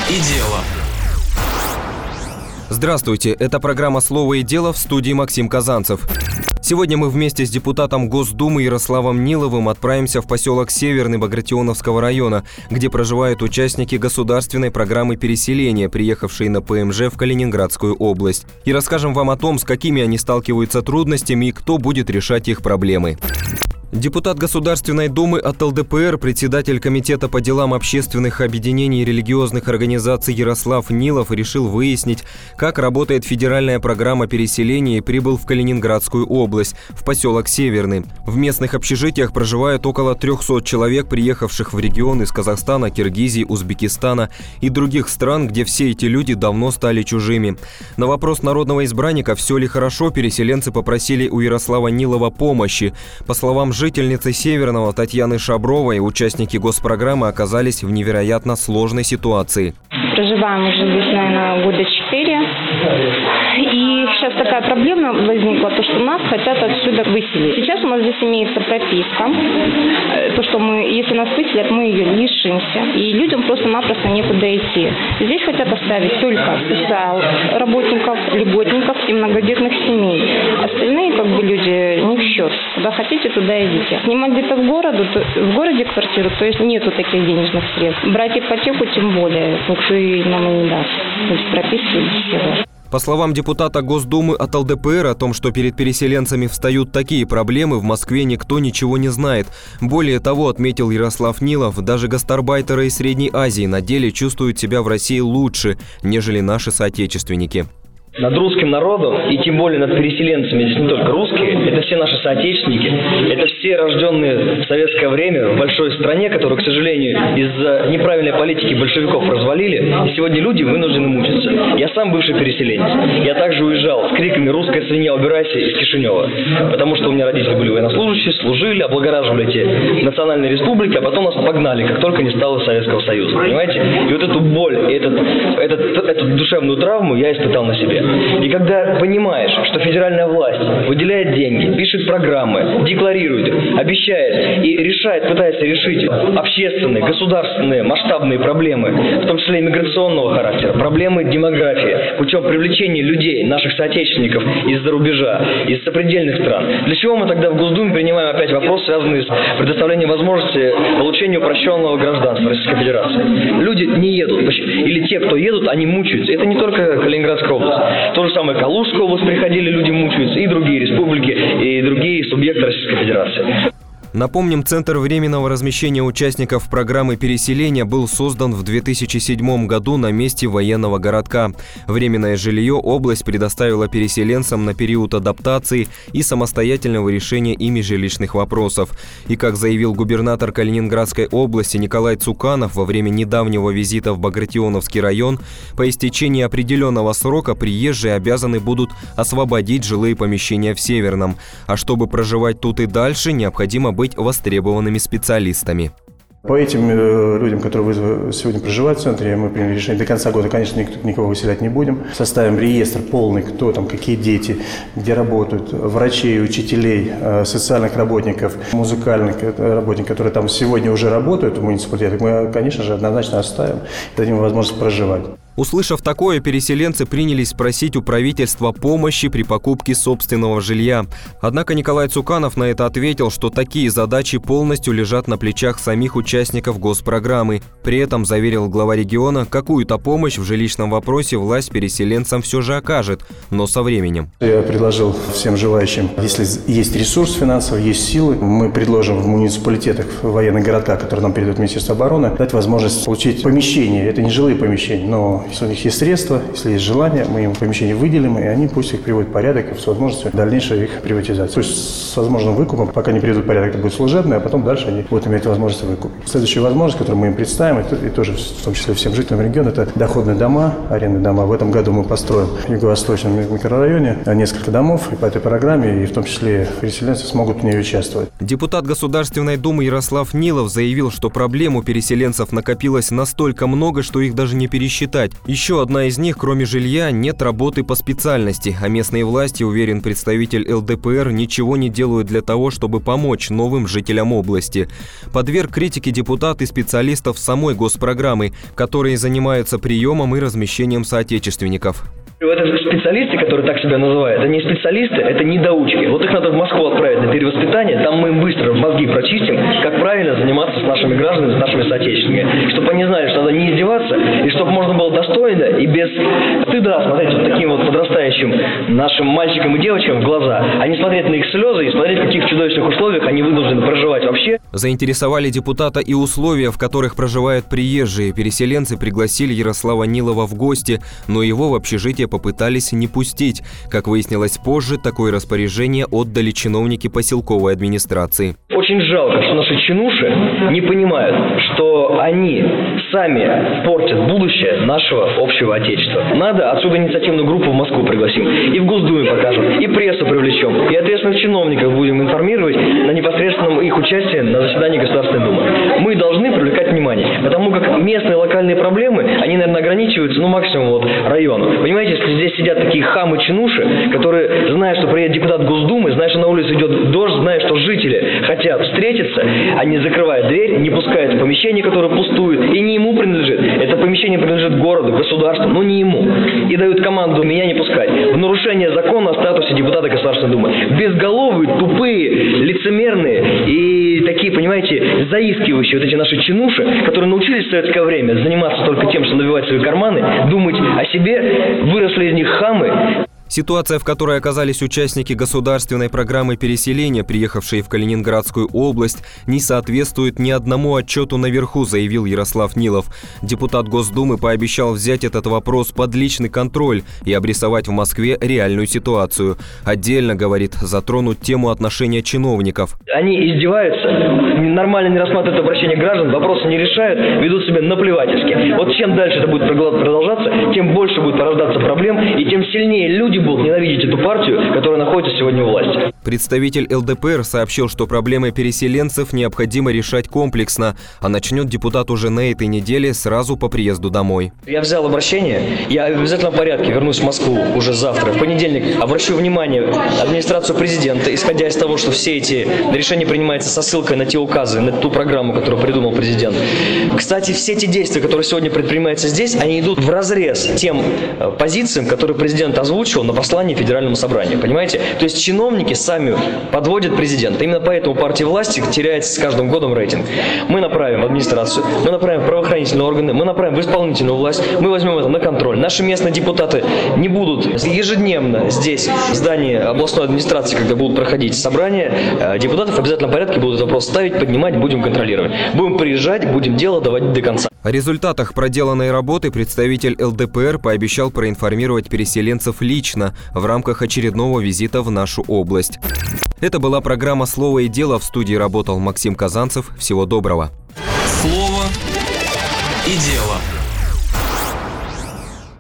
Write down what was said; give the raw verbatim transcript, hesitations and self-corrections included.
и дело». Здравствуйте, это программа «Слово и дело», в студии Максим Казанцев. Сегодня мы вместе с депутатом Госдумы Ярославом Ниловым отправимся в поселок Северный Багратионовского района, где проживают участники государственной программы переселения, приехавшие на ПМЖ в Калининградскую область. И расскажем вам о том, с какими они сталкиваются трудностями и кто будет решать их проблемы. Депутат Государственной Думы от эл дэ пэ эр, председатель Комитета по делам общественных объединений и религиозных организаций Ярослав Нилов решил выяснить, как работает федеральная программа переселения, и прибыл в Калининградскую область, в поселок Северный. В местных общежитиях проживают около трехсот человек, приехавших в регион из Казахстана, Киргизии, Узбекистана и других стран, где все эти люди давно стали чужими. На вопрос народного избранника, все ли хорошо, переселенцы попросили у Ярослава Нилова помощи. По словам жительницы Северного Татьяны Шабровой, участники госпрограммы оказались в невероятно сложной ситуации. Проживаем уже здесь, наверное, года четыре. И сейчас такая проблема возникла, то, что нас хотят отсюда выселить. Сейчас у нас здесь имеется прописка. То, что мы, если нас выселят, мы ее лишимся. И людям просто-напросто некуда идти. Здесь хотят оставить только социал работников, льготников и многодетных семей. Остальные как бы люди не в счет. Куда хотите, туда идите. Снимать где-то в, городу, то, в городе квартиру, то есть нету таких денежных средств. Брать ипотеку тем более никто и нам и не даст. Без прописки и всего. По словам депутата Госдумы от эл дэ пэ эр, о том, что перед переселенцами встают такие проблемы, в Москве никто ничего не знает. Более того, отметил Ярослав Нилов, даже гастарбайтеры из Средней Азии на деле чувствуют себя в России лучше, нежели наши соотечественники. Над русским народом, и тем более над переселенцами, здесь не только русские, это все наши соотечественники, это все рожденные в советское время в большой стране, которую, к сожалению, из-за неправильной политики большевиков развалили, и сегодня люди вынуждены мучиться. Я сам бывший переселенец, я также уезжал с криками «Русская свинья, убирайся» из Кишинева, потому что у меня родители были военнослужащие, служили, облагораживали эти национальные республики, а потом нас погнали, как только не стало Советского Союза, понимаете? И вот эту боль, этот, этот, эту душевную травму я испытал на себе. И когда понимаешь, что федеральная власть выделяет деньги, пишет программы, декларирует, обещает и решает, пытается решить общественные, государственные, масштабные проблемы, в том числе и миграционного характера, проблемы демографии, путем привлечения людей, наших соотечественников из-за рубежа, из сопредельных стран. Для чего мы тогда в Госдуме принимаем опять вопрос, связанный с предоставлением возможности получения упрощенного гражданства Российской Федерации? Люди не едут, или те, кто едут, они мучаются. Это не только Калининградская область. То же самое Калужская область, приходили, люди мучаются, и другие республики, и другие субъекты Российской Федерации. Напомним, Центр временного размещения участников программы переселения был создан в две тысячи седьмом году на месте военного городка. Временное жилье область предоставила переселенцам на период адаптации и самостоятельного решения ими жилищных вопросов. И, как заявил губернатор Калининградской области Николай Цуканов во время недавнего визита в Багратионовский район, по истечении определенного срока приезжие обязаны будут освободить жилые помещения в Северном. А чтобы проживать тут и дальше, необходимо быть востребованными специалистами. По этим э, людям, которые сегодня проживают в центре, мы приняли решение, до конца года, конечно, никто, никого выселять не будем. Составим реестр полный, кто там, какие дети, где работают, врачей, учителей, э, социальных работников, музыкальных работников, которые там сегодня уже работают в муниципалитете. Мы, конечно же, однозначно оставим, дадим им возможность проживать. Услышав такое, переселенцы принялись просить у правительства помощи при покупке собственного жилья. Однако Николай Цуканов на это ответил, что такие задачи полностью лежат на плечах самих участников госпрограммы. При этом заверил глава региона, какую-то помощь в жилищном вопросе власть переселенцам все же окажет, но со временем. Я предложил всем желающим, если есть ресурс финансовый, есть силы, мы предложим в муниципалитетах, в военных городках, которые нам передает Министерство обороны, дать возможность получить помещения. Это не жилые помещения, но если у них есть средства, если есть желание, мы им помещение выделим, и они пусть их приводят в порядок с возможностью дальнейшей их приватизации. То есть с возможным выкупом, пока не приведут в порядок, это будет служебное, а потом дальше они будут иметь возможность выкупить. Следующая возможность, которую мы им представим, и тоже в том числе всем жителям региона, это доходные дома, арендные дома. В этом году мы построим в юго-восточном микрорайоне несколько домов, и по этой программе, и в том числе переселенцы смогут в ней участвовать. Депутат Государственной Думы Ярослав Нилов заявил, что проблем у переселенцев накопилось настолько много, что их даже не пересчитать. Еще одна из них, кроме жилья, нет работы по специальности, а местные власти, уверен представитель эл дэ пэ эр, ничего не делают для того, чтобы помочь новым жителям области. Подверг критике депутат и специалистов самой госпрограммы, которые занимаются приемом и размещением соотечественников. Это специалисты, которые так себя называют, это не специалисты, это недоучки. Вот их надо в Москву отправить на перевоспитание, там мы им быстро мозги прочистим, как правильно заниматься с нашими гражданами, с нашими соотечественниками. Чтобы они знали, что надо не издеваться, и чтобы можно было достойно и без стыда смотреть вот таким вот подрастающим нашим мальчикам и девочкам в глаза, а не смотреть на их слезы и смотреть, в каких чудовищных условиях они вынуждены проживать вообще. Заинтересовали депутата и условия, в которых проживают приезжие. Переселенцы пригласили Ярослава Нилова в гости, но его в общежитие попытались не пустить. Как выяснилось позже, такое распоряжение отдали чиновники поселковой администрации. Очень жалко, что наши чинуши не понимают, что они сами портят будущее нашего общего отечества. Надо отсюда инициативную группу в Москву пригласим, и в Госдуме покажем, и прессу привлечем, и ответственных чиновников будем информировать на непосредственном их участии на заседании Государственной Думы. Мы должны привлекать внимание, потому как местные локальные проблемы, они, наверное, ограничиваются, ну, максимум вот району. Понимаете, если здесь сидят такие хамы-чинуши, которые знают, что приедет депутат Госдумы, знают, что на улице идет дождь, знают, что жители хотят встретиться, они закрывают дверь, не пускают в помещение, которое пустует, и не ему принадлежит. Это помещение принадлежит городу, государству, но не ему. И дают команду меня не пускать. В нарушение закона о статусе депутата Государственной Думы. Безголовые, тупые, лицемерные и такие, понимаете, заискивающие вот эти наши чинуши, которые научились в советское время заниматься только тем, что набивать свои карманы, думать о себе, выросли из них хамы. Ситуация, в которой оказались участники государственной программы переселения, приехавшие в Калининградскую область, не соответствует ни одному отчету наверху, заявил Ярослав Нилов. Депутат Госдумы пообещал взять этот вопрос под личный контроль и обрисовать в Москве реальную ситуацию. Отдельно, говорит, затронуть тему отношения чиновников. Они издеваются, нормально не рассматривают обращение граждан, вопросы не решают, ведут себя наплевательски. Вот чем дальше это будет продолжаться, тем больше будет порождаться проблем, и тем сильнее люди будут ненавидеть эту партию, которая находится сегодня у власти. Представитель эл дэ пэ эр сообщил, что проблемы переселенцев необходимо решать комплексно, а начнет депутат уже на этой неделе, сразу по приезду домой. Я взял обращение, я в обязательном порядке вернусь в Москву уже завтра, в понедельник. Обращу внимание администрацию президента, исходя из того, что все эти решения принимаются со ссылкой на те указы, на ту программу, которую придумал президент. Кстати, все эти действия, которые сегодня предпринимаются здесь, они идут вразрез тем позициям, которые президент озвучил на послании Федеральному собранию. Понимаете? То есть чиновники сами подводят президента. Именно поэтому партия власти теряет с каждым годом рейтинг. Мы направим в администрацию, мы направим в правоохранительные органы, мы направим в исполнительную власть, мы возьмем это на контроль. Наши местные депутаты не будут ежедневно здесь, в здании областной администрации, когда будут проходить собрания, депутатов в обязательном порядке будут вопрос ставить, поднимать, будем контролировать. Будем приезжать, будем дело доводить до конца. О результатах проделанной работы представитель эл дэ пэ эр пообещал проинформировать переселенцев лично в рамках очередного визита в нашу область. Это была программа «Слово и дело». В студии работал Максим Казанцев. Всего доброго. Слово и дело.